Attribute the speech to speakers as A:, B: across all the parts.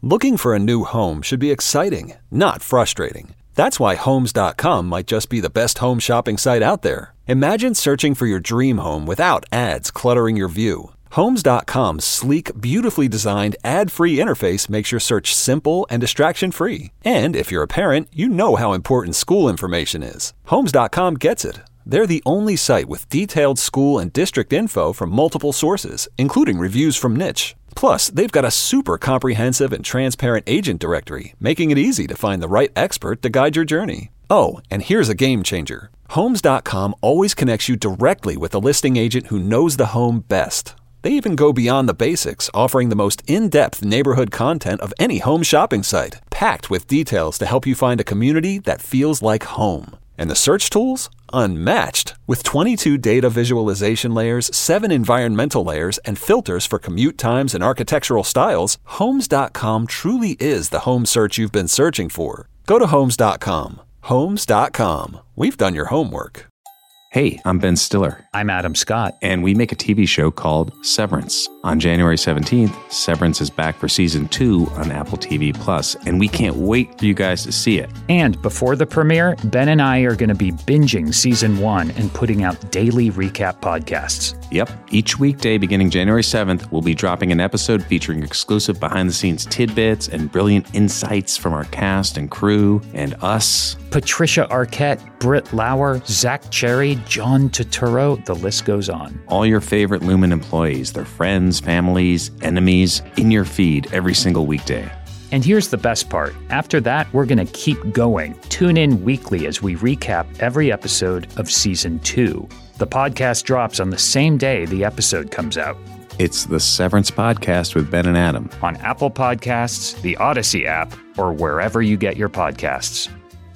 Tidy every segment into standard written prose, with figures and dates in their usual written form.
A: Looking for a new home should be exciting, not frustrating. That's why Homes.com might just be the best home shopping site out there. Imagine searching for your dream home without ads cluttering your view. Homes.com's sleek, beautifully designed, ad-free interface makes your search simple and distraction-free. And if you're a parent, you know how important school information is. Homes.com gets it. They're the only site with detailed school and district info from multiple sources, including reviews from Niche. Plus, they've got a super comprehensive and transparent agent directory, making it easy to find the right expert to guide your journey. Oh, and here's a game changer. Homes.com always connects you directly with a listing agent who knows the home best. They even go beyond the basics, offering the most in-depth neighborhood content of any home shopping site, packed with details to help you find a community that feels like home. And the search tools? Unmatched. With 22 data visualization layers, 7 environmental layers, and filters for commute times and architectural styles, Homes.com truly is the home search you've been searching for. Go to Homes.com. Homes.com. We've done your homework.
B: Hey, I'm Ben Stiller.
C: I'm Adam Scott.
B: And we make a TV show called Severance. On January 17th, Severance is back for season 2 on Apple TV+, and we can't wait for you guys to see it.
C: And before the premiere, Ben and I are going to be binging season 1 and putting out daily recap podcasts.
B: Yep. Each weekday beginning January 7th, we'll be dropping an episode featuring exclusive behind-the-scenes tidbits and brilliant insights from our cast and crew and us.
C: Patricia Arquette, Britt Lauer, Zach Cherry, John Turturro, the list goes on.
B: All your favorite Lumen employees, their friends, families, enemies, in your feed every single weekday.
C: And here's the best part. After that, we're going to keep going. Tune in weekly as we recap every episode of Season 2. The podcast drops on the same day the episode comes out.
B: It's the Severance Podcast with Ben and Adam.
C: On Apple Podcasts, the Odyssey app, or wherever you get your podcasts.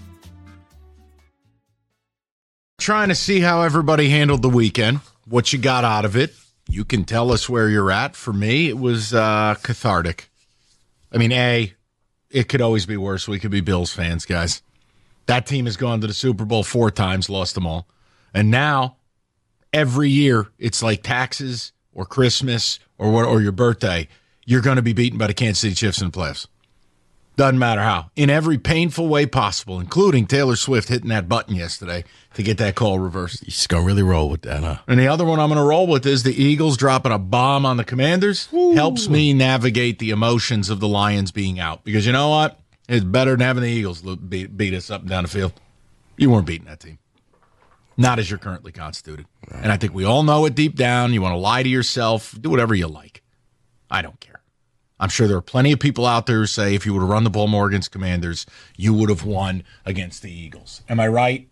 D: Trying to see how everybody handled the weekend, what you got out of it. You can tell us where you're at. For me, it was cathartic. I mean, it could always be worse. We could be Bills fans, guys. That team has gone to the Super Bowl 4 times, lost them all. And now, every year, it's like taxes or Christmas or your birthday. You're going to be beaten by the Kansas City Chiefs in the playoffs. Doesn't matter how. In every painful way possible, including Taylor Swift hitting that button yesterday to get that call reversed.
E: You're just going to really roll with that, huh?
D: And the other one I'm going to roll with is the Eagles dropping a bomb on the Commanders. Woo. Helps me navigate the emotions of the Lions being out. Because you know what? It's better than having the Eagles beat us up and down the field. You weren't beating that team. Not as you're currently constituted. Right. And I think we all know it deep down. You want to lie to yourself. Do whatever you like. I don't care. I'm sure there are plenty of people out there who say if you would have run the ball more against Commanders, you would have won against the Eagles. Am I right?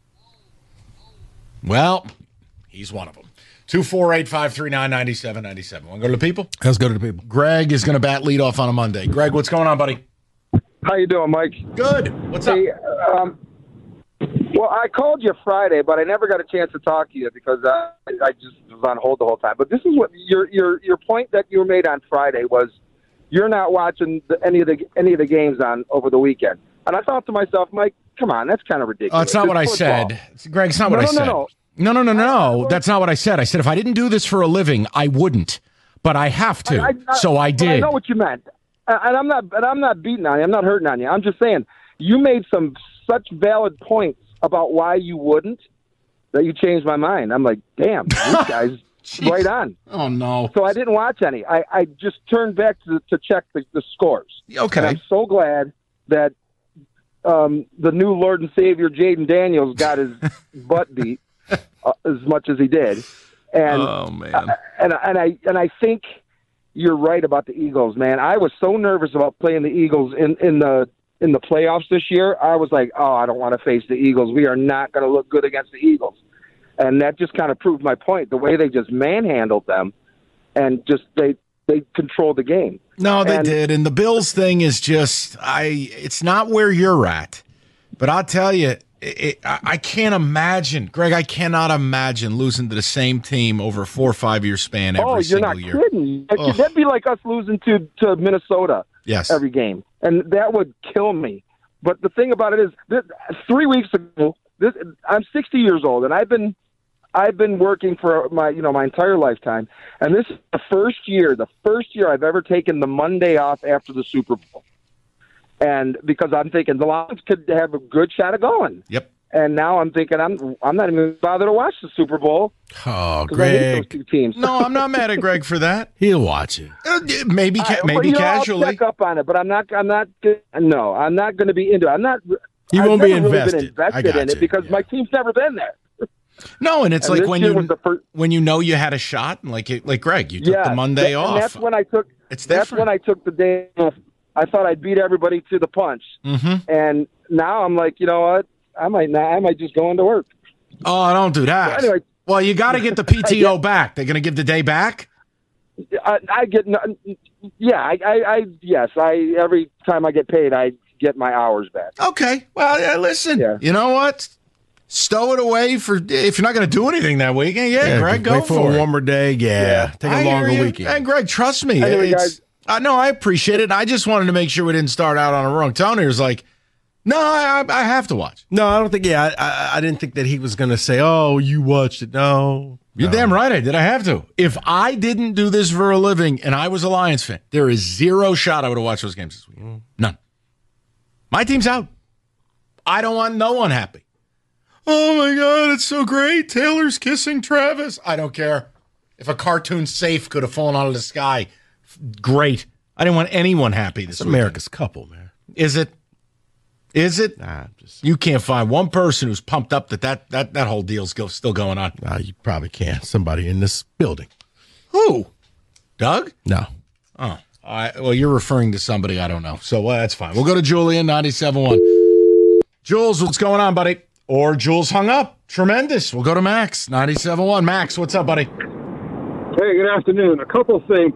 D: Well, he's one of them. 248-539-9797. Want to go to the people?
E: Let's go to the people.
D: Greg is going to bat leadoff on a Monday. Greg, what's going on, buddy?
F: How you doing, Mike?
D: Good. What's up?
F: Well, I called you Friday, but I never got a chance to talk to you because I just was on hold the whole time. But this is what your point that you made on Friday was. You're not watching any of the games on over the weekend. And I thought to myself, Mike, come on, that's kind of ridiculous.
D: Oh, it's not what I said. Greg, it's not what I said. No. That's not what I said. I said if I didn't do this for a living, I wouldn't. But I have to. So I did.
F: I know what you meant. And I'm not beating on you. I'm not hurting on you. I'm just saying you made such valid points about why you wouldn't that you changed my mind. I'm like, damn, these guys right on.
D: Oh, no.
F: So I didn't watch any. I just turned back to check the scores.
D: Okay.
F: And I'm so glad that the new Lord and Savior, Jaden Daniels, got his butt beat as much as he did. And,
D: oh, man.
F: And I think you're right about the Eagles, man. I was so nervous about playing the Eagles in the playoffs this year. I was like, oh, I don't want to face the Eagles. We are not going to look good against the Eagles. And that just kind of proved my point. The way they just manhandled them and just they controlled the game.
D: No, they did. And the Bills thing is just it's not where you're at. But I'll tell you, I can't imagine, Greg, I cannot imagine losing to the same team over a 4 or 5 year span every single year.
F: Oh, you're not kidding. That'd be like us losing to Minnesota every game. And that would kill me. But the thing about it is, 3 weeks ago, I'm 60 years old, and I've been working for my entire lifetime, and this is the first year I've ever taken the Monday off after the Super Bowl. And because I'm thinking the Lions could have a good shot of going.
D: Yep.
F: And now I'm thinking I'm not even bothered to watch the Super Bowl.
E: Oh,
F: Because I hate those
E: Greg.
F: two teams.
D: No, I'm not mad at Greg for that.
E: He'll watch it.
D: Maybe
F: Well,
D: casually.
F: I'll check up on it, but I'm not going to be into it. I'm not.
E: You
F: I've
E: won't be
F: never really
E: invested.
F: been invested
E: I got
F: in it
E: you.
F: because
E: Yeah.
F: my team's never been there.
D: No, and it's
F: And
D: like
F: this
D: when
F: year was the first-
D: when you know you had a shot, like Greg, you took the Monday off.
F: And that's when I took.
D: It's
F: That's
D: different.
F: when I took the day off. I thought I'd beat everybody to the punch, and now I'm like, you know what? I might just go into work.
D: Oh, don't do that.
F: Well, anyway.
D: Well, you got to get the PTO back. They're going to give the day back?
F: I get. Yes. Every time I get paid, I get my hours back.
D: Okay. Well, yeah, listen.
F: Yeah.
D: You know what? Stow it away for if you're not going to do anything that weekend. Yeah, Greg, go
E: wait for
D: it.
E: a warmer day. Yeah. Take
D: I
E: a
D: hear
E: longer
D: you.
E: weekend.
D: And Greg, trust me.
F: Anyway,
D: it's,
F: guys.
D: no, I appreciate it. I just wanted to make sure we didn't start out on a wrong tone. It was like, no, I have to watch.
E: No, I don't think. Yeah, I didn't think that he was going to say, "Oh, you watched it." No,
D: You're damn right I did. I have to. If I didn't do this for a living and I was a Lions fan, there is zero shot I would have watched those games this week. None. My team's out. I don't want no one happy. Oh, my God, it's so great. Taylor's kissing Travis. I don't care. If a cartoon safe could have fallen out of the sky, great. I didn't want anyone happy this
E: It's
D: weekend.
E: America's couple, man.
D: Is it? Is it?
E: Nah, just
D: You can't find one person who's pumped up that whole deal's still going on.
E: you probably can. Somebody in this building.
D: Who? Doug?
E: No.
D: Oh, well, you're referring to somebody I don't know. So that's fine. We'll go to Julian, 97.1. Jules, what's going on, buddy? Or Jules hung up. Tremendous. We'll go to Max, 97.1. Max, what's up, buddy?
G: Hey, good afternoon. A couple things.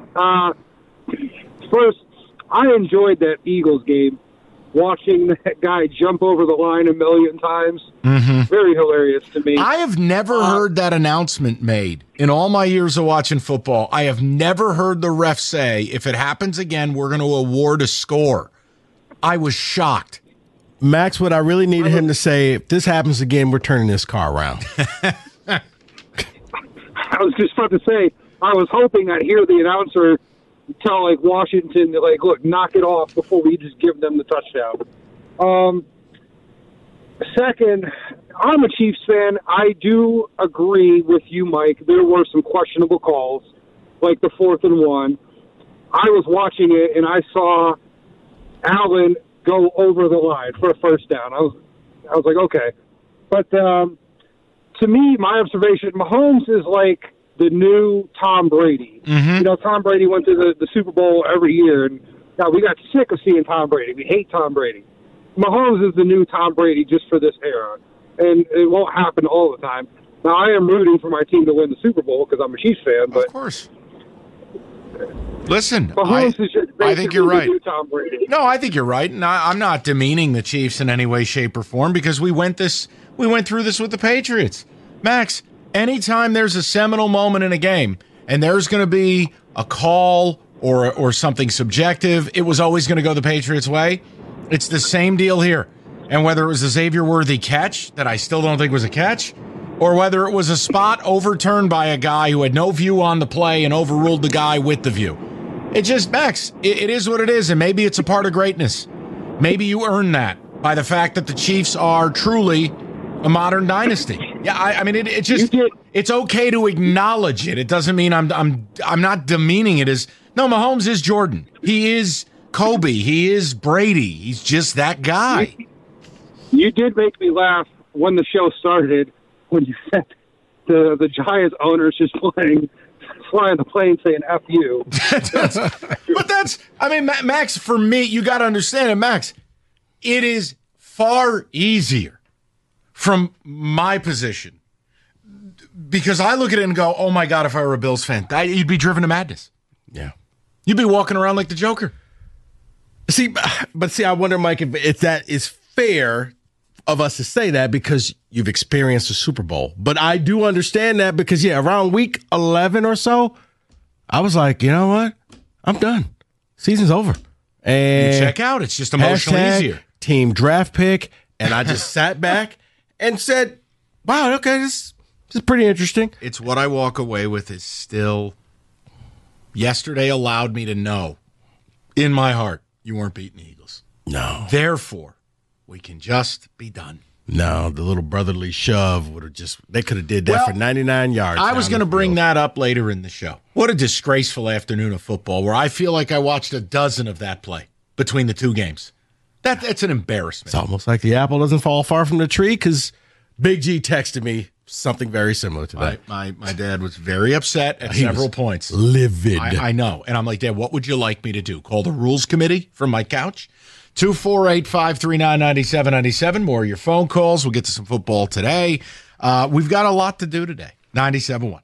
G: First, I enjoyed that Eagles game. Watching that guy jump over the line a million times. Very hilarious to me.
D: I have never heard that announcement made in all my years of watching football. I have never heard the ref say, if it happens again, we're going to award a score. I was shocked.
E: Max, what I really needed him to say, if this happens again, we're turning this car around.
G: I was just about to say, I was hoping I'd hear the announcer tell, like, Washington, like, look, knock it off before we just give them the touchdown. Second, I'm a Chiefs fan. I do agree with you, Mike. There were some questionable calls, like the 4th and 1. I was watching it, and I saw Allen go over the line for a first down. I was like, okay. But to me, my observation, Mahomes is like the new Tom Brady. You know, Tom Brady went to the Super Bowl every year, and now we got sick of seeing Tom Brady. We hate Tom Brady. Mahomes is the new Tom Brady just for this era, and it won't happen all the time. Now, I am rooting for my team to win the Super Bowl because I'm a Chiefs fan, but
D: Of course. Listen,
G: Mahomes is just
D: I think you're
G: basically
D: right.
G: the new Tom Brady.
D: No, I think you're right, and I'm not demeaning the Chiefs in any way, shape, or form because we went through this with the Patriots. Max, anytime there's a seminal moment in a game and there's going to be a call or something subjective, it was always going to go the Patriots' way. It's the same deal here. And whether it was a Xavier-worthy catch that I still don't think was a catch, or whether it was a spot overturned by a guy who had no view on the play and overruled the guy with the view. It just, Max, it is what it is, and maybe it's a part of greatness. Maybe you earn that by the fact that the Chiefs are truly a modern dynasty. Yeah, I mean, it just, it's okay to acknowledge it. It doesn't mean I'm not demeaning it as, no, Mahomes is Jordan. He is Kobe. He is Brady. He's just that guy.
G: You did make me laugh when the show started when you said the Giants owners just flying the plane saying F you.
D: But that's, I mean, Max, for me, you got to understand it, Max. It is far easier from my position because I look at it and go, oh my God, if I were a Bills fan, you'd be driven to madness.
E: Yeah.
D: You'd be walking around like the Joker.
E: See, I wonder, Mike, if that is fair of us to say that because you've experienced the Super Bowl. But I do understand that because, around week 11 or so, I was like, you know what? I'm done. Season's over. And
D: You check out. It's just emotionally easier.
E: Team draft pick. And I just sat back and said, wow, okay, this is pretty interesting.
D: It's what I walk away with is still, yesterday allowed me to know in my heart you weren't beating the Eagles.
E: No.
D: Therefore, we can just be done.
E: No, the little brotherly shove would have they could have did that for 99 yards.
D: I was going to bring
E: field.
D: that up later in the show. What a disgraceful afternoon of football where I feel like I watched a dozen of that play between the two games. That's an embarrassment.
E: It's almost like the apple doesn't fall far from the tree because Big G texted me something very similar to that.
D: My dad was very upset at several points.
E: Livid.
D: I know. And I'm like, Dad, what would you like me to do? Call the rules committee from my couch? 248-539-9797. More of your phone calls. We'll get to some football today. We've got a lot to do today. 97.1.